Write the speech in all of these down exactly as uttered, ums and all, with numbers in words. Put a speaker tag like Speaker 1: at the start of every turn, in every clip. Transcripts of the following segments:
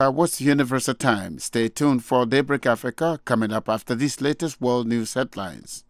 Speaker 1: Uh, what's the Universal Time? Stay tuned for Daybreak Africa coming up after these latest world news headlines.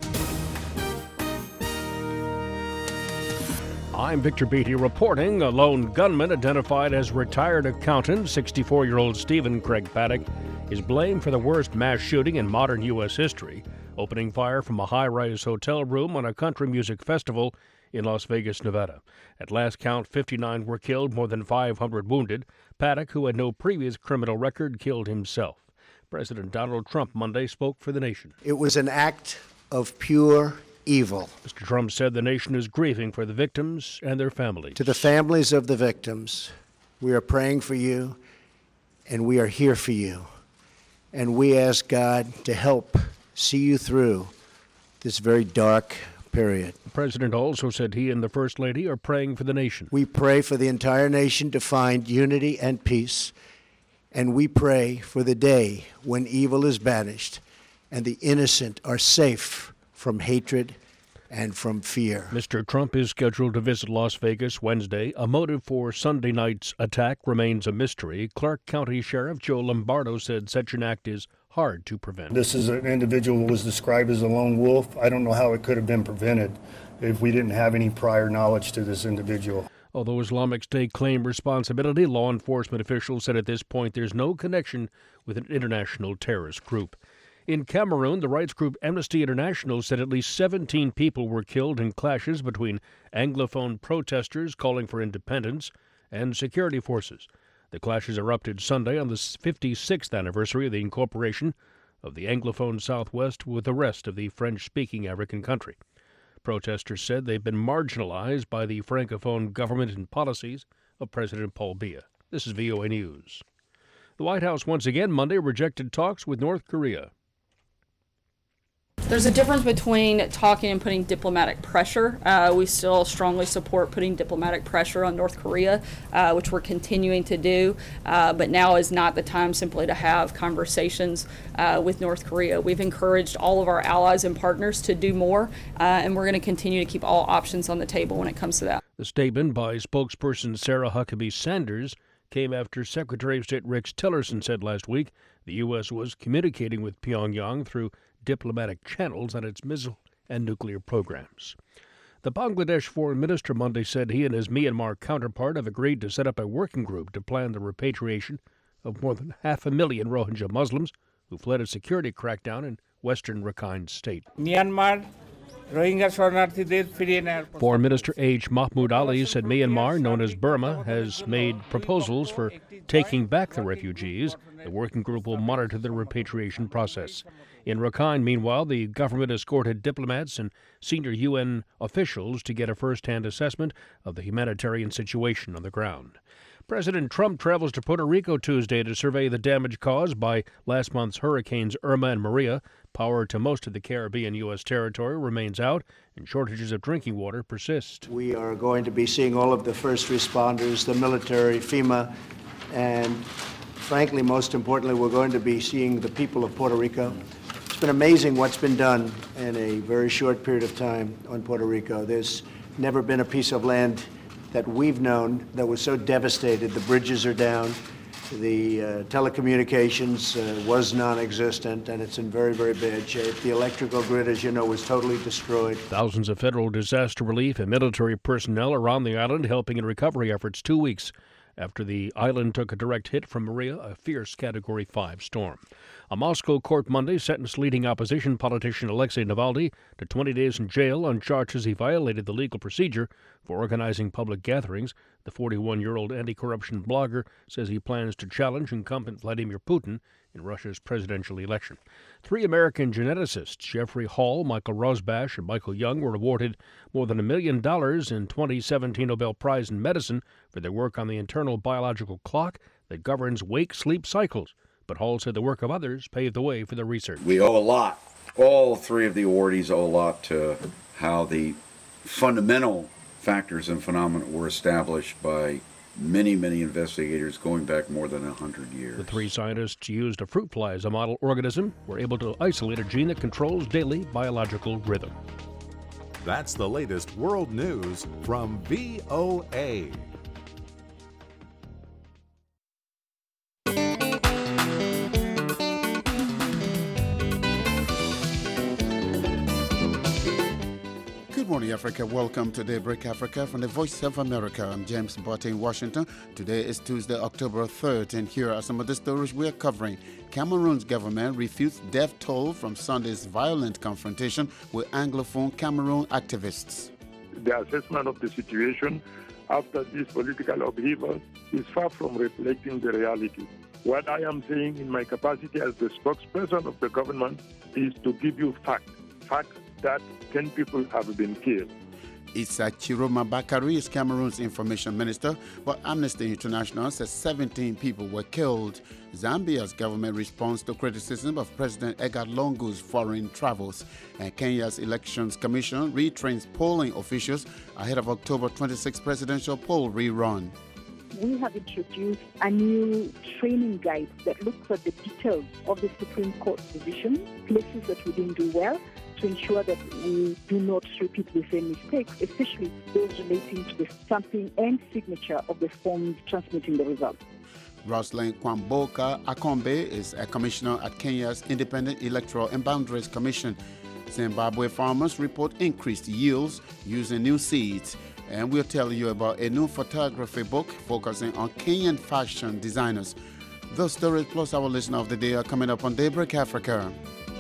Speaker 2: I'm Victor Beatty reporting. A lone gunman identified as retired accountant, sixty-four-year-old Stephen Craig Paddock, is blamed for the worst mass shooting in modern U S history, opening fire from a high-rise hotel room on a country music festival in Las Vegas, Nevada. At last count, fifty-nine were killed, more than five hundred wounded. Paddock, who had no previous criminal record, killed himself. President Donald Trump Monday spoke for the nation.
Speaker 3: It was an act of pure evil.
Speaker 2: Mister Trump said the nation is grieving for the victims and their families.
Speaker 3: To the families of the victims, we are praying for you, and we are here for you. And we ask God to help see you through this very dark period.
Speaker 2: The president also said he and the First Lady are praying for the nation.
Speaker 3: We pray for the entire nation to find unity and peace, and we pray for the day when evil is banished and the innocent are safe from hatred and from fear.
Speaker 2: Mister Trump is scheduled to visit Las Vegas Wednesday. A motive for Sunday night's attack remains a mystery. Clark County Sheriff Joe Lombardo said such an act is hard to prevent.
Speaker 4: This is an individual who was described as a lone wolf. I don't know how it could have been prevented if we didn't have any prior knowledge to this individual.
Speaker 2: Although Islamic State claimed responsibility, law enforcement officials said at this point there's no connection with an international terrorist group. In Cameroon, the rights group Amnesty International said at least seventeen people were killed in clashes between Anglophone protesters calling for independence and security forces. The clashes erupted Sunday on the fifty-sixth anniversary of the incorporation of the Anglophone Southwest with the rest of the French-speaking African country. Protesters said they've been marginalized by the Francophone government and policies of President Paul Biya. This is V O A News. The White House once again Monday rejected talks with North Korea.
Speaker 5: There's a difference between talking and putting diplomatic pressure. Uh, we still strongly support putting diplomatic pressure on North Korea, uh, which we're continuing to do. Uh, but now is not the time simply to have conversations uh, with North Korea. We've encouraged all of our allies and partners to do more, uh, and we're going to continue to keep all options on the table when it comes to that.
Speaker 2: The statement by spokesperson Sarah Huckabee Sanders came after Secretary of State Rex Tillerson said last week the U S was communicating with Pyongyang through diplomatic channels on its missile and nuclear programs. The Bangladesh foreign minister Monday said he and his Myanmar counterpart have agreed to set up a working group to plan the repatriation of more than half a million Rohingya Muslims who fled a security crackdown in western Rakhine State.
Speaker 6: Myanmar
Speaker 2: Foreign Minister H. Mahmoud Ali said Myanmar, known as Burma, has made proposals for taking back the refugees. The working group will monitor the repatriation process. In Rakhine, meanwhile, the government escorted diplomats and senior U N officials to get a first-hand assessment of the humanitarian situation on the ground. President Trump travels to Puerto Rico Tuesday to survey the damage caused by last month's hurricanes Irma and Maria. Power to most of the Caribbean U S territory remains out, and shortages of drinking water persist.
Speaker 3: We are going to be seeing all of the first responders, the military, FEMA, and frankly, most importantly, we're going to be seeing the people of Puerto Rico. It's been amazing what's been done in a very short period of time on Puerto Rico. There's never been a piece of land that we've known that was so devastated. The bridges are down, the uh, telecommunications uh, was non-existent, and it's in very, very bad shape. The electrical grid, as you know, was totally destroyed.
Speaker 2: Thousands of federal disaster relief and military personnel around the island helping in recovery efforts two weeks after the island took a direct hit from Maria, a fierce Category five storm. A Moscow court Monday sentenced leading opposition politician Alexei Navalny to twenty days in jail on charges he violated the legal procedure for organizing public gatherings. The forty-one-year-old anti-corruption blogger says he plans to challenge incumbent Vladimir Putin in Russia's presidential election. Three American geneticists, Jeffrey Hall, Michael Rosbash, and Michael Young, were awarded more than a million dollars in twenty seventeen Nobel Prize in Medicine for their work on the internal biological clock that governs wake-sleep cycles. But Hall said the work of others paved the way for the research.
Speaker 7: We owe a lot. All three of the awardees owe a lot to how the fundamental factors and phenomena were established by many, many investigators going back more than one hundred years.
Speaker 2: The three scientists used a fruit fly as a model organism, were able to isolate a gene that controls daily biological rhythm.
Speaker 8: That's the latest world news from V O A.
Speaker 1: Hi, Africa. Welcome to Daybreak Africa from the Voice of America. I'm James Botte in Washington. Today is Tuesday, October third, and here are some of the stories we're covering. Cameroon's government refutes death toll from Sunday's violent confrontation with Anglophone Cameroon activists.
Speaker 6: The assessment of the situation after this political upheaval is far from reflecting the reality. What I am saying in my capacity as the spokesperson of the government is to give you fact, fact that ten people have been killed.
Speaker 1: Issa Chiroma Bakari is Cameroon's information minister, but Amnesty International says seventeen people were killed. Zambia's government responds to criticism of President Edgar Lungu's foreign travels. And Kenya's Elections Commission retrains polling officials ahead of October twenty-sixth presidential poll rerun.
Speaker 9: We have introduced a new training guide that looks at the details of the Supreme Court decision, places that we didn't do well, to ensure that we do not repeat the same mistakes, especially those relating to the stamping and signature of the forms transmitting the results.
Speaker 1: Rosalind Kwamboka Akombe is a commissioner at Kenya's Independent Electoral and Boundaries Commission. Zimbabwe farmers report increased yields using new seeds. And we'll tell you about a new photography book focusing on Kenyan fashion designers. Those stories plus our listener of the day are coming up on Daybreak Africa.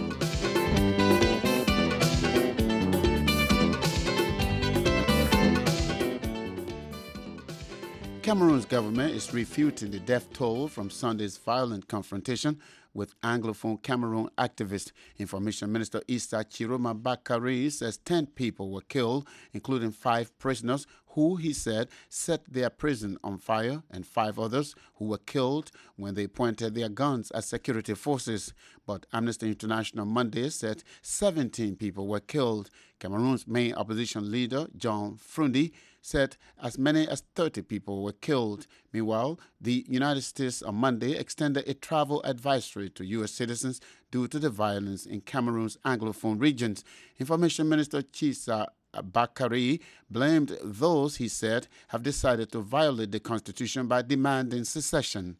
Speaker 1: Cameroon's government is refuting the death toll from Sunday's violent confrontation with Anglophone Cameroon activists. Information Minister Issa Chiroma Bakari says ten people were killed, including five prisoners who, he said, set their prison on fire, and five others who were killed when they pointed their guns at security forces. But Amnesty International Monday said seventeen people were killed. Cameroon's main opposition leader, John Frundi, said as many as thirty people were killed. Meanwhile, the United States on Monday extended a travel advisory to U S citizens due to the violence in Cameroon's Anglophone regions. Information Minister Chisa Bakari blamed those, he said, have decided to violate the Constitution by demanding secession.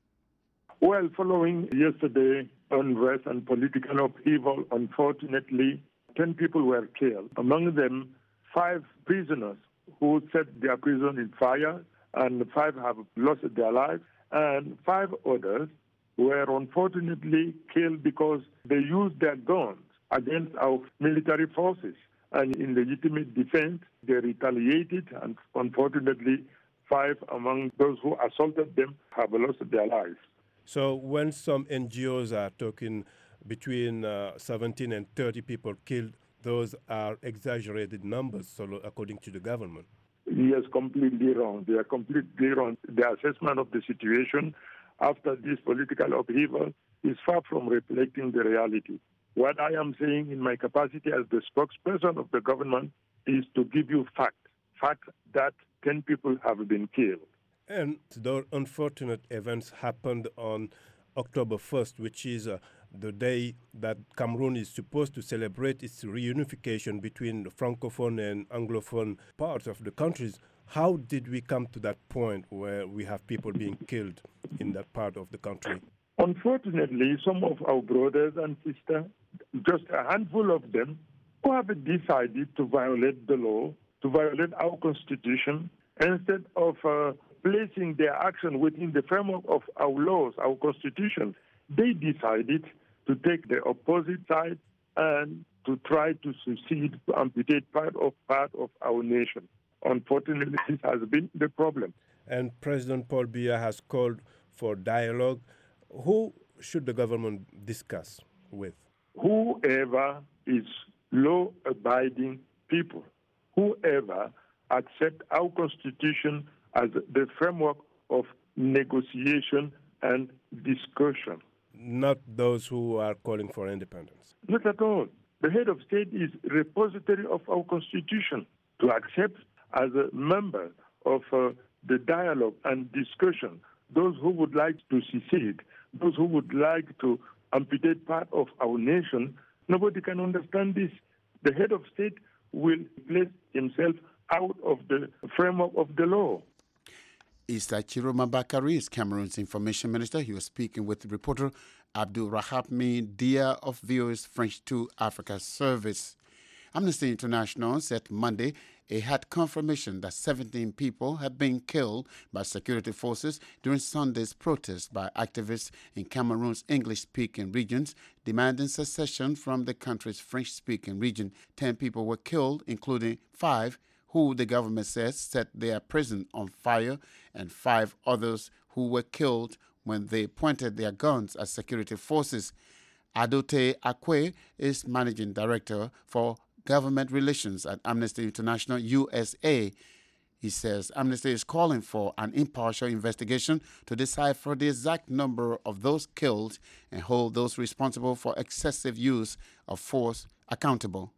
Speaker 6: Well, following yesterday unrest and political upheaval, unfortunately, ten people were killed. Among them, five prisoners who set their prison in fire, and five have lost their lives, and five others were unfortunately killed because they used their guns against our military forces. And in legitimate defense, they retaliated, and unfortunately, five among those who assaulted them have lost their lives.
Speaker 10: So when some N G Os are talking between uh, seventeen and thirty people killed, those are exaggerated numbers, so according to the government.
Speaker 6: Yes, completely wrong. They are completely wrong. The assessment of the situation after this political upheaval is far from reflecting the reality. What I am saying in my capacity as the spokesperson of the government is to give you fact, fact that ten people have been killed.
Speaker 10: And the unfortunate events happened on October first, which is uh, the day that Cameroon is supposed to celebrate its reunification between the Francophone and Anglophone parts of the countries. How did we come to that point where we have people being killed in that part of the country?
Speaker 6: Unfortunately, some of our brothers and sisters, just a handful of them, who have decided to violate the law, to violate our constitution, instead of uh, placing their action within the framework of our laws, our constitution, they decided to take the opposite side and to try to succeed, to amputate part of part of our nation. Unfortunately, this has been the problem.
Speaker 10: And President Paul Biya has called for dialogue. Who should the government discuss with?
Speaker 6: Whoever is law-abiding people, whoever accept our constitution as the framework of negotiation and discussion.
Speaker 10: Not those who are calling for independence.
Speaker 6: Not at all. The head of state is repository of our constitution. To accept as a member of uh, the dialogue and discussion those who would like to secede, those who would like to amputate part of our nation, nobody can understand this. The head of state will place himself out of the framework of the law.
Speaker 1: Issa Chiroma Bakari is Cameroon's information minister. He was speaking with reporter Abdul Rahab Min Dia of V O A's French two Africa service. Amnesty International said Monday it had confirmation that seventeen people had been killed by security forces during Sunday's protest by activists in Cameroon's English-speaking regions demanding secession from the country's French-speaking region. Ten people were killed, including five who the government says set their prison on fire, and five others who were killed when they pointed their guns at security forces. Adote Akwe is managing director for government relations at Amnesty International U S A. He says Amnesty is calling for an impartial investigation to decipher the exact number of those killed and hold those responsible for excessive use of force accountable.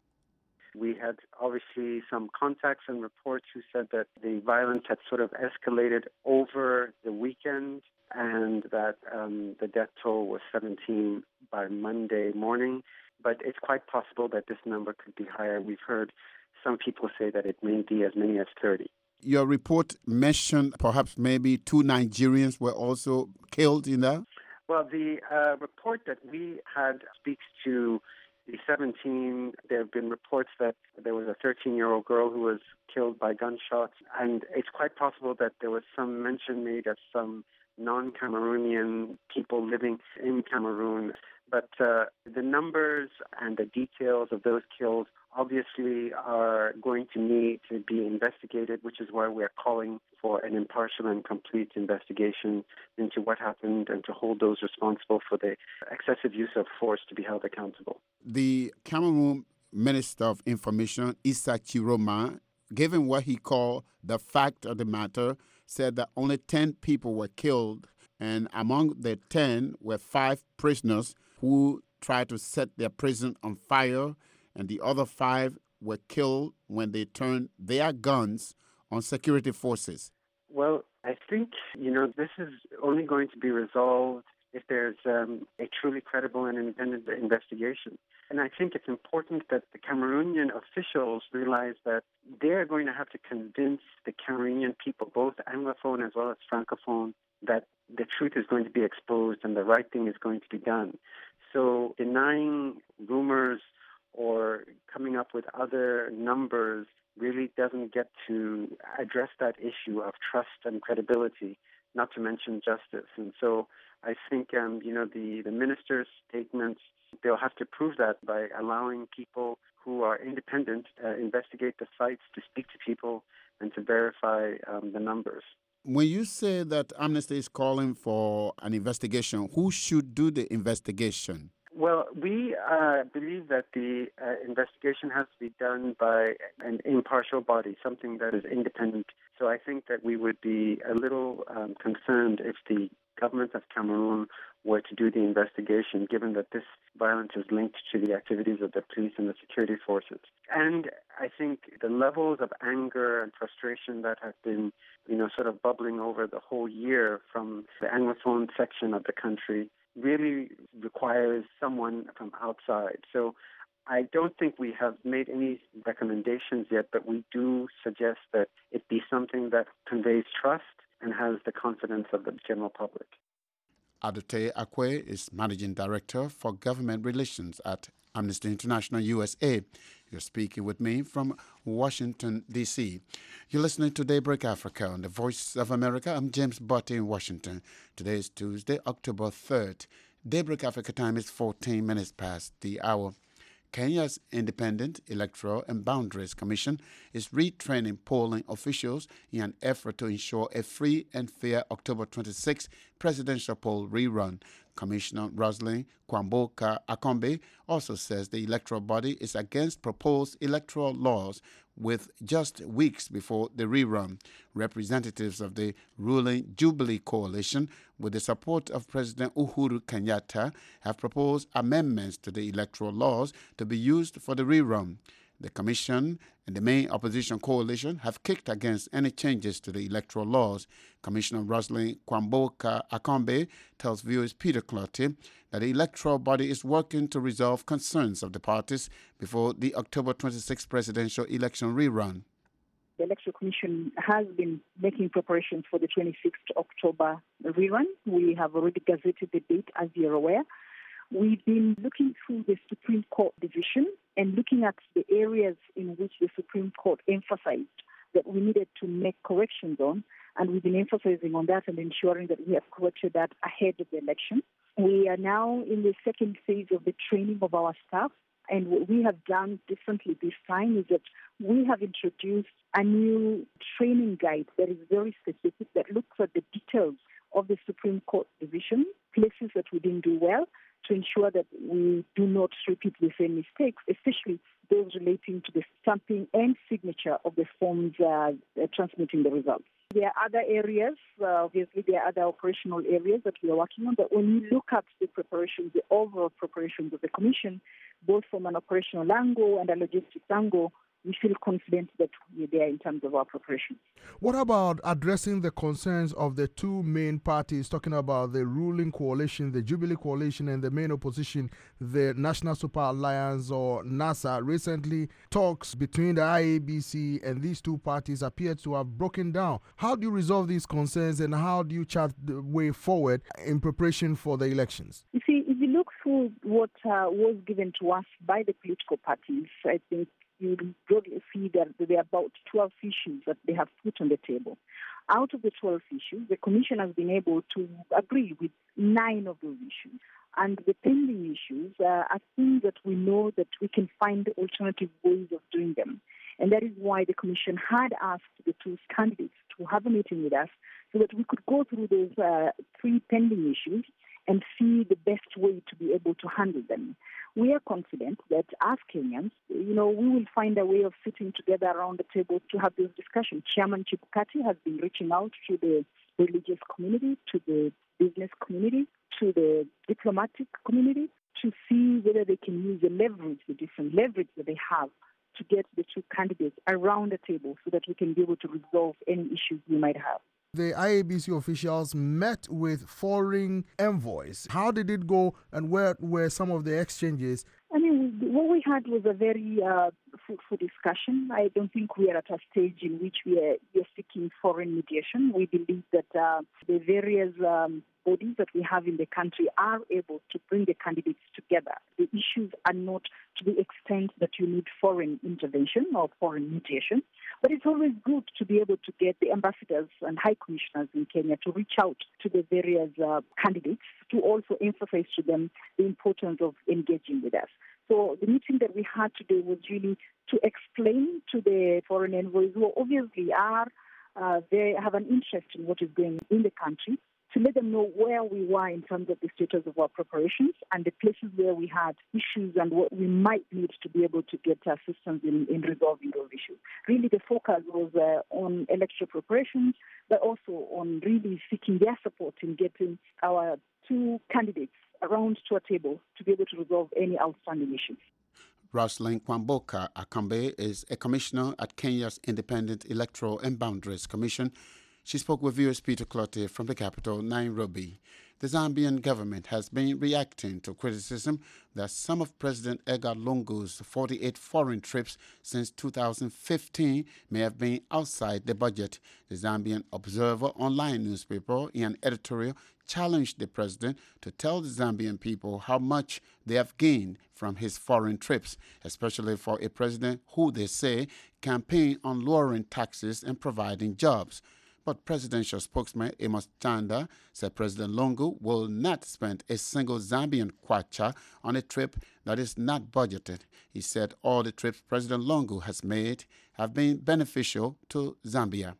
Speaker 11: We had obviously some contacts and reports who said that the violence had sort of escalated over the weekend and that um, the death toll was seventeen by Monday morning. But it's quite possible that this number could be higher. We've heard some people say that it may be as many as thirty.
Speaker 1: Your report mentioned perhaps maybe two Nigerians were also killed in that?
Speaker 11: Well, the uh, report that we had speaks to the seventeen. There have been reports that there was a thirteen-year-old girl who was killed by gunshots, and it's quite possible that there was some mention made of some non-Cameroonian people living in Cameroon. But uh, the numbers and the details of those killed obviously are going to need to be investigated, which is why we're calling for an impartial and complete investigation into what happened and to hold those responsible for the excessive use of force to be held accountable.
Speaker 1: The Cameroon Minister of Information, Issa Chiroma, given what he called the fact of the matter, said that only ten people were killed, and among the ten were five prisoners who tried to set their prison on fire, and the other five were killed when they turned their guns on security forces.
Speaker 11: Well, I think, you know, this is only going to be resolved if there's um, a truly credible and independent investigation. And I think it's important that the Cameroonian officials realize that they're going to have to convince the Cameroonian people, both Anglophone as well as Francophone, that the truth is going to be exposed and the right thing is going to be done. So denying rumors or coming up with other numbers really doesn't get to address that issue of trust and credibility, not to mention justice. And so I think, um, you know, the, the minister's statements, they'll have to prove that by allowing people who are independent uh, investigate the sites, to speak to people, and to verify um, the numbers.
Speaker 1: When you say that Amnesty is calling for an investigation, who should do the investigation?
Speaker 11: Well, we uh, believe that the uh, investigation has to be done by an impartial body, something that is independent. So I think that we would be a little um, concerned if the government of Cameroon were to do the investigation, given that this violence is linked to the activities of the police and the security forces. And I think the levels of anger and frustration that have been, you know, sort of bubbling over the whole year from the Anglophone section of the country really requires someone from outside. So I don't think we have made any recommendations yet, but we do suggest that it be something that conveys trust and has the confidence of the general public.
Speaker 1: Adote Akwe is Managing Director for Government Relations at Amnesty International U S A. You're speaking with me from Washington, D C You're listening to Daybreak Africa on the Voice of America. I'm James Botte in Washington. Today is Tuesday, October third. Daybreak Africa time is fourteen minutes past the hour. Kenya's Independent Electoral and Boundaries Commission is retraining polling officials in an effort to ensure a free and fair October twenty-sixth presidential poll rerun. Commissioner Rosalind Kwamboka Akombe also says the electoral body is against proposed electoral laws with just weeks before the rerun. Representatives of the ruling Jubilee Coalition, with the support of President Uhuru Kenyatta, have proposed amendments to the electoral laws to be used for the rerun. The Commission and the main opposition coalition have kicked against any changes to the electoral laws. Commissioner Rosalind Kwamboka Akombe tells viewers Peter Clotty that the electoral body is working to resolve concerns of the parties before the October twenty-sixth presidential election rerun.
Speaker 9: The Electoral Commission has been making preparations for the twenty-sixth October rerun. We have already gazetted the date, as you're aware. We've been looking through the Supreme Court decision and looking at the areas in which the Supreme Court emphasized that we needed to make corrections on, and we've been emphasizing on that and ensuring that we have corrected that ahead of the election. We are now in the second phase of the training of our staff, and what we have done differently this time is that we have introduced a new training guide that is very specific, that looks at the details of the Supreme Court decision, places that we didn't do well, to ensure that we do not repeat the same mistakes, especially those relating to the stamping and signature of the forms uh, transmitting the results. There are other areas, uh, obviously there are other operational areas that we are working on, but when you look at the preparations, the overall preparations of the Commission, both from an operational angle and a logistics angle, we feel confident that we're there in terms of our preparation.
Speaker 12: What about addressing the concerns of the two main parties, talking about the ruling coalition, the Jubilee Coalition, and the main opposition, the National Super Alliance, or NASA? Recently, talks between the I A B C and these two parties appear to have broken down. How do you resolve these concerns, and how do you chart the way forward in preparation for the elections?
Speaker 9: You see, if you look through what uh, was given to us by the political parties, I think you broadly see that there are about twelve issues that they have put on the table. Out of the twelve issues, the Commission has been able to agree with nine of those issues. And the pending issues uh, are things that we know that we can find alternative ways of doing them. And that is why the Commission had asked the two candidates to have a meeting with us so that we could go through those uh, three pending issues and see the best way to be able to handle them. We are confident that as Kenyans, you know, we will find a way of sitting together around the table to have this discussion. Chairman Chebukati has been reaching out to the religious community, to the business community, to the diplomatic community to see whether they can use the leverage, the different leverage that they have to get the two candidates around the table so that we can be able to resolve any issues we might have.
Speaker 12: The I A B C officials met with foreign envoys. How did it go, and where were some of the exchanges?
Speaker 9: I mean, what we had was a very uh, fruitful discussion. I don't think we are at a stage in which we are, we are seeking foreign mediation. We believe that uh, the various um, bodies that we have in the country are able to bring the candidates together. The issues are not to the extent that you need foreign intervention or foreign mediation. But it's always good to be able to get the ambassadors and high commissioners in Kenya to reach out to the various uh, candidates to also emphasize to them the importance of engaging with us. So the meeting that we had today was really to explain to the foreign envoys who obviously are, uh, they have an interest in what is going on in the country, to let them know where we were in terms of the status of our preparations and the places where we had issues and what we might need to be able to get assistance in, in resolving those issues. Really, the focus was uh, on electoral preparations, but also on really seeking their support in getting our two candidates around to a table to be able to resolve any outstanding issues.
Speaker 1: Roslyn Kwamboka Akambe is a commissioner at Kenya's Independent Electoral and Boundaries Commission. She spoke with viewers Peter Cloutier from the capital, Nairobi. The Zambian government has been reacting to criticism that some of President Edgar Lungu's forty-eight foreign trips since two thousand fifteen may have been outside the budget. The Zambian Observer online newspaper, in an editorial, challenged the president to tell the Zambian people how much they have gained from his foreign trips, especially for a president who, they say, campaigned on lowering taxes and providing jobs. But presidential spokesman Amos Chanda said President Lungu will not spend a single Zambian kwacha on a trip that is not budgeted. He said all the trips President Lungu has made have been beneficial to Zambia.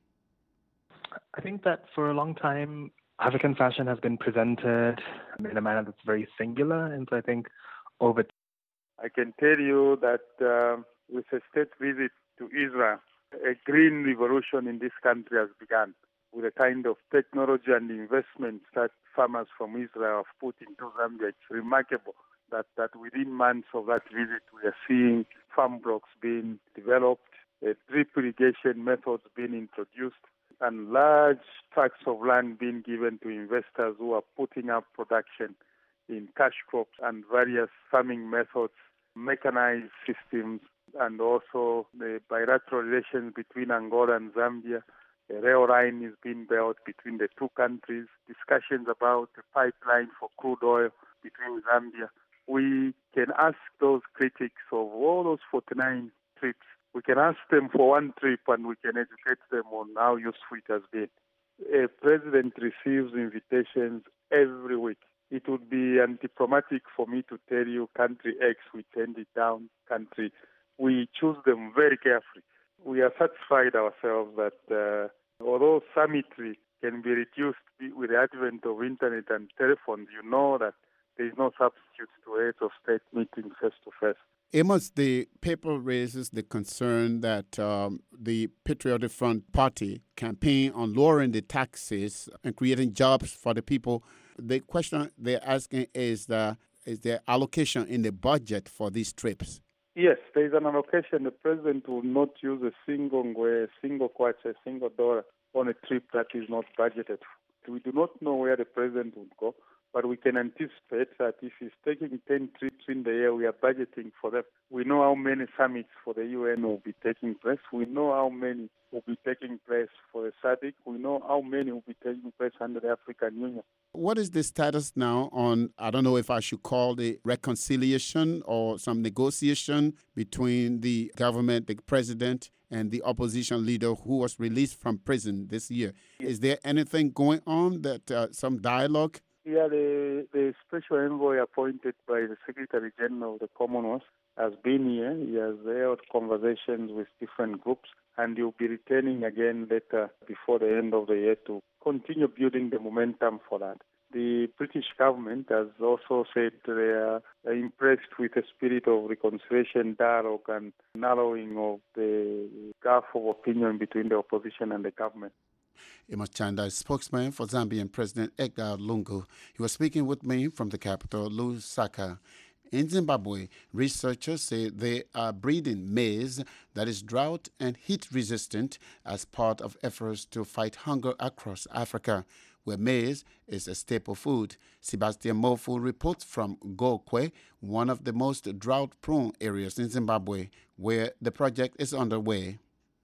Speaker 13: I think that for a long time, African fashion has been presented in a manner that's very singular, and so I think over
Speaker 14: I can tell you that uh, with a state visit to Israel, a green revolution in this country has begun with the kind of technology and investments that farmers from Israel have put into Zambia. It's remarkable that, that within months of that visit, we are seeing farm blocks being developed, uh, drip irrigation methods being introduced, and large tracts of land being given to investors who are putting up production in cash crops and various farming methods, mechanized systems, and also the bilateral relations between Angola and Zambia. A rail line is being built between the two countries. Discussions about a pipeline for crude oil between Zambia. We can ask those critics of all those forty-nine trips, we can ask them for one trip and we can educate them on how useful it has been. A president receives invitations every week. It would be undiplomatic for me to tell you country X, we turned it down, country. We choose them very carefully. We are satisfied ourselves that uh, although summitry can be reduced with the advent of internet and telephones, you know that there is no substitute to heads of state meeting face to face.
Speaker 1: Amos, the paper raises the concern that um, the Patriotic Front Party campaign on lowering the taxes and creating jobs for the people. The question they're asking is, the, is there allocation in the budget for these trips?
Speaker 14: Yes, there is an allocation. The president will not use a single a single kwacha, a single dollar on a trip that is not budgeted. We do not know where the president would go, but we can anticipate that if he's taking ten trips in the year, we are budgeting for them. We know how many summits for the U N will be taking place. We know how many will be taking place for the S A D C. We know how many will be taking place under the African Union.
Speaker 1: What is the status now on, I don't know if I should call it reconciliation or some negotiation between the government, the president, and the opposition leader who was released from prison this year? Is there anything going on, that uh, some dialogue?
Speaker 14: Yeah, the, the special envoy appointed by the Secretary General of the Commonwealth has been here. He has held conversations with different groups, and he'll be returning again later before the end of the year to continue building the momentum for that. The British government has also said they are impressed with the spirit of reconciliation, dialogue, and narrowing of the gap of opinion between the opposition and the government.
Speaker 1: Amos Chanda, spokesman for Zambian President Edgar Lungu. He was speaking with me from the capital, Lusaka. In Zimbabwe, researchers say they are breeding maize that is drought and heat resistant as part of efforts to fight hunger across Africa, where maize is a staple food. Sebastian Mofu reports from Gokwe, one of the most drought-prone areas in Zimbabwe, where the project is underway.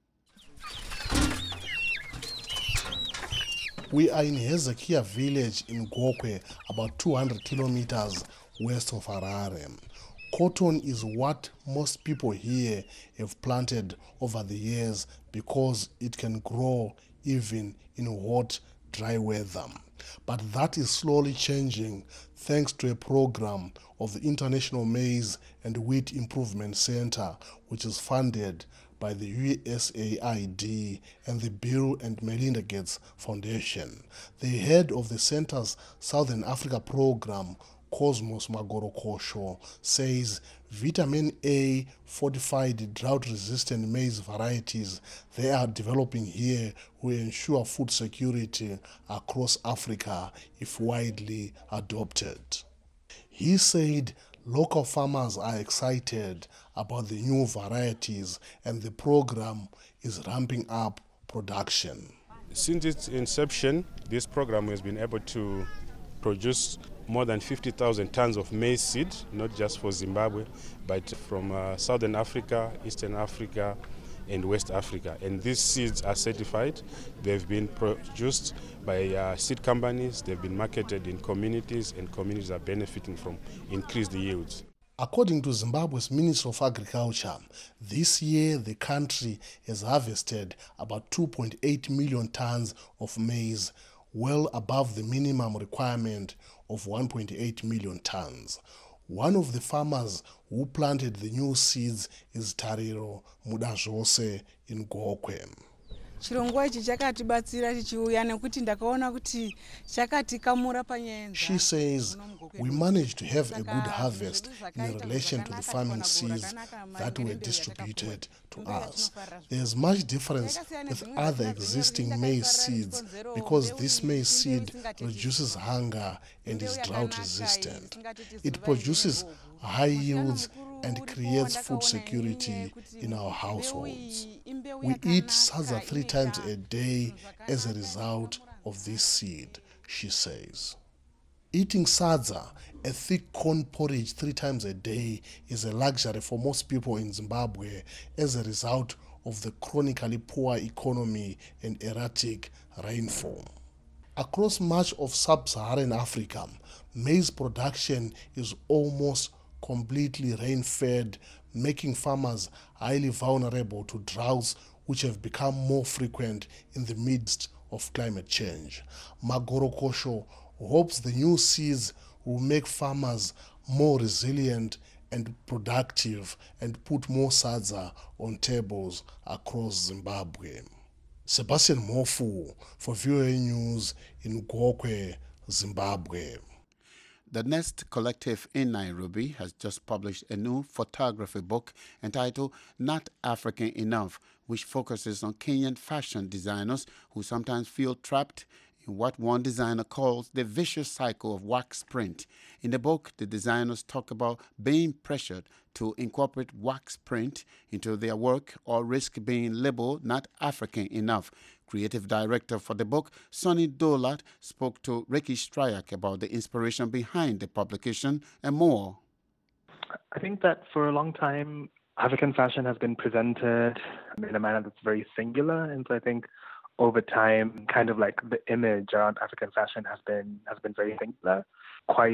Speaker 15: We are in Hezekiah village in Gokwe, about two hundred kilometers west of Harare. Cotton is what most people here have planted over the years because it can grow even in hot, dry weather. But that is slowly changing thanks to a program of the International Maize and Wheat Improvement Center, which is funded by the U S A I D and the Bill and Melinda Gates Foundation. The head of the center's Southern Africa program, Cosmos Magorokosho, says vitamin A fortified drought-resistant maize varieties they are developing here will ensure food security across Africa if widely adopted. He said local farmers are excited about the new varieties and the program is ramping up production.
Speaker 16: Since its inception, this program has been able to produce more than fifty thousand tons of maize seed, not just for Zimbabwe, but from uh, Southern Africa, Eastern Africa, and West Africa. And these seeds are certified. They've been produced by uh, seed companies. They've been marketed in communities, and communities are benefiting from increased yields.
Speaker 15: According to Zimbabwe's Minister of Agriculture, this year the country has harvested about two point eight million tons of maize, well above the minimum requirement of one point eight million tons. One of the farmers who planted the new seeds is Tariro Mudazvose in Gokwe.
Speaker 17: chirongwa ichi chakatibatsira chichiuya nekuti ndakaona kuti chakatikamura panyaya.
Speaker 15: She says we managed to have a good harvest in relation to the farming seeds that were distributed to us. There's much difference with other existing maize seeds because this maize seed reduces hunger and is drought resistant. It produces high yields and creates food security in our households. We eat sadza three times a day as a result of this seed, she says. Eating sadza, a thick corn porridge, three times a day is a luxury for most people in Zimbabwe as a result of the chronically poor economy and erratic rainfall. Across much of sub-Saharan Africa, maize production is almost completely rain-fed, making farmers highly vulnerable to droughts which have become more frequent in the midst of climate change. Magoro Kosho hopes the new seeds will make farmers more resilient and productive and put more sadza on tables across Zimbabwe. Sebastian Mofu for V O A News in Gokwe, Zimbabwe.
Speaker 1: The Nest Collective in Nairobi has just published a new photography book entitled Not African Enough, which focuses on Kenyan fashion designers who sometimes feel trapped in what one designer calls the vicious cycle of wax print. In the book, the designers talk about being pressured to incorporate wax print into their work or risk being labeled not African enough. Creative director for the book, Sonny Dolat, spoke to Ricky Stryak about the inspiration behind the publication and more.
Speaker 13: I think that for a long time, African fashion has been presented in a manner that's very singular, and so I think over time, kind of like the image around African fashion has been has been very singular, quite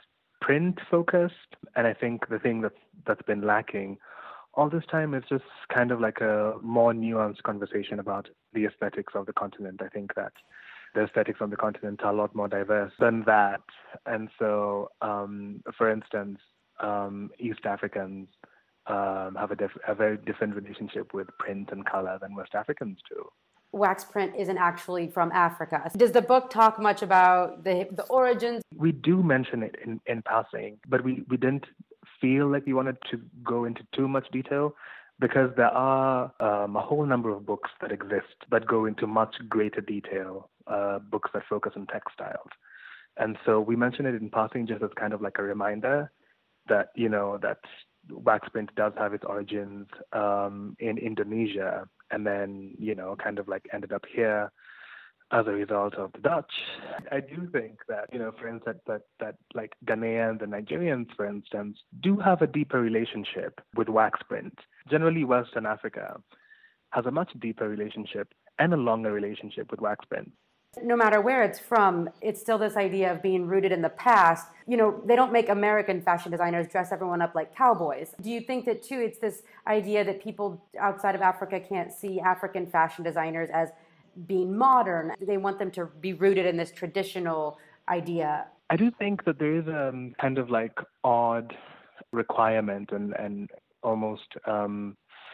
Speaker 13: print focused, and I think the thing that's that's been lacking all this time is just kind of like a more nuanced conversation about the aesthetics of the continent. I think that the aesthetics of the continent are a lot more diverse than that. And so, um, for instance, um, East Africans um, have a, diff- a very different relationship with print and color than West Africans do.
Speaker 18: Wax print isn't actually from Africa. Does the book talk much about the the origins?
Speaker 13: We do mention it in, in passing, but we, we didn't feel like we wanted to go into too much detail because there are um, a whole number of books that exist that go into much greater detail, uh, books that focus on textiles. And so we mention it in passing just as kind of like a reminder that, you know, that wax print does have its origins um, in Indonesia and then, you know, kind of like ended up here as a result of the Dutch. I do think that, you know, for instance, that, that like Ghanaians and Nigerians, for instance, do have a deeper relationship with wax print. Generally, Western Africa has a much deeper relationship and a longer relationship with wax print.
Speaker 18: No matter where it's from, it's still this idea of being rooted in the past. You know, they don't make American fashion designers dress everyone up like cowboys. Do you think that, too, it's this idea that people outside of Africa can't see African fashion designers as being modern? They want them to be rooted in this traditional idea.
Speaker 13: I do think that there is a um, kind of like odd requirement and, and almost um,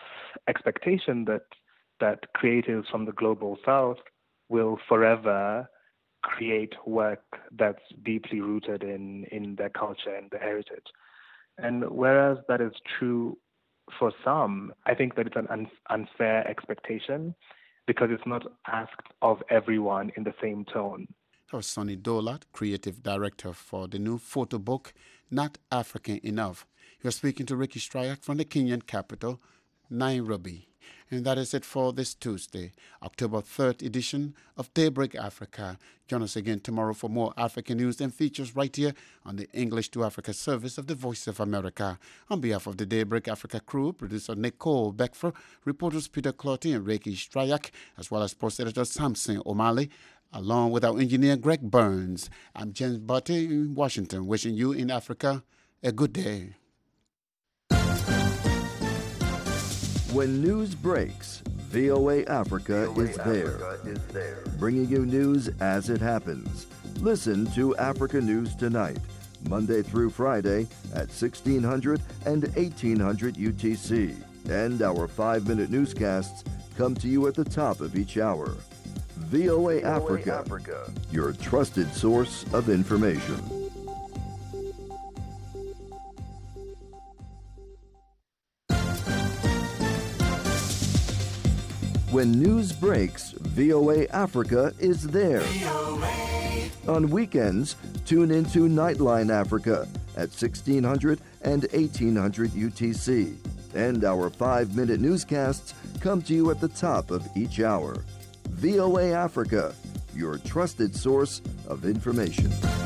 Speaker 13: expectation that that creatives from the global south will forever create work that's deeply rooted in, in their culture and their heritage. And whereas that is true for some, I think that it's an un- unfair expectation because it's not asked of everyone in the same tone.
Speaker 1: That was Sonny Dolat, creative director for the new photo book, Not African Enough. You're speaking to Ricky Stryak from the Kenyan capital, Nairobi. And that is it for this Tuesday, October third edition of Daybreak Africa. Join us again tomorrow for more African news and features right here on the English to Africa service of the Voice of America. On behalf of the Daybreak Africa crew, producer Nicole Beckfer, reporters Peter Clotty and Ricky Stryak, as well as post editor Samson O'Malley, along with our engineer Greg Burns. I'm James Butty in Washington, wishing you in Africa a good day.
Speaker 19: When news breaks, V O A Africa, V O A is, there, Africa is there, bringing you news as it happens. Listen to Africa News Tonight, Monday through Friday at sixteen hundred and eighteen hundred U T C. And our five-minute newscasts come to you at the top of each hour. V O A, V O A Africa, Africa, your trusted source of information. When news breaks, V O A Africa is there. On weekends, tune into Nightline Africa at sixteen hundred and eighteen hundred U T C. And our five-minute newscasts come to you at the top of each hour. V O A Africa, your trusted source of information.